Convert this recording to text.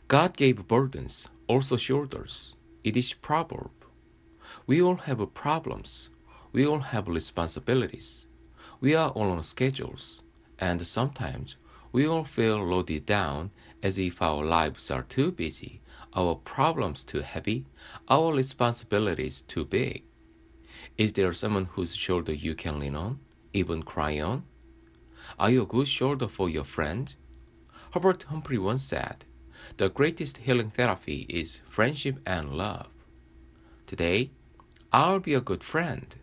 God gave burdens, also shoulders. It is proverb. We all have problems. We all have responsibilities. We are all on schedules. And sometimes we all feel loaded down as if our lives are too busy, our problems too heavy, our responsibilities too big. Is there someone whose shoulder you can lean on, even cry on? Are you a good shoulder for your friend? Herbert Humphrey once said, "The greatest healing therapy is friendship and love." Today, I'll be a good friend.